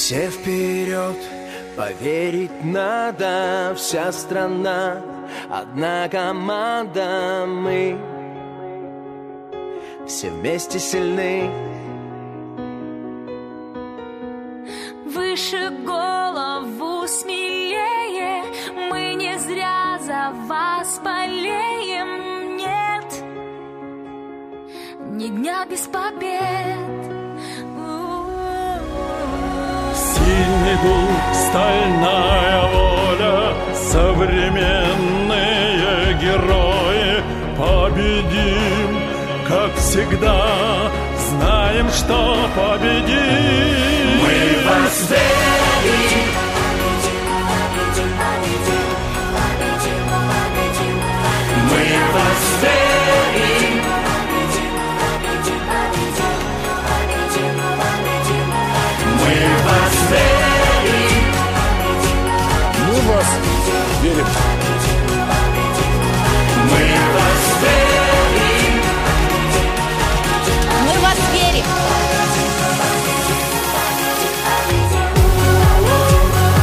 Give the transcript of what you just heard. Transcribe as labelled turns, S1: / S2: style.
S1: Все вперед, поверить надо, вся страна, одна команда, мы все вместе сильны.
S2: Выше голову смелее, мы не зря за вас болеем, нет ни дня без побед.
S3: Сильный дух, стальная воля, современные герои. Победим, как всегда, знаем, что победим.
S4: Мы вас верим.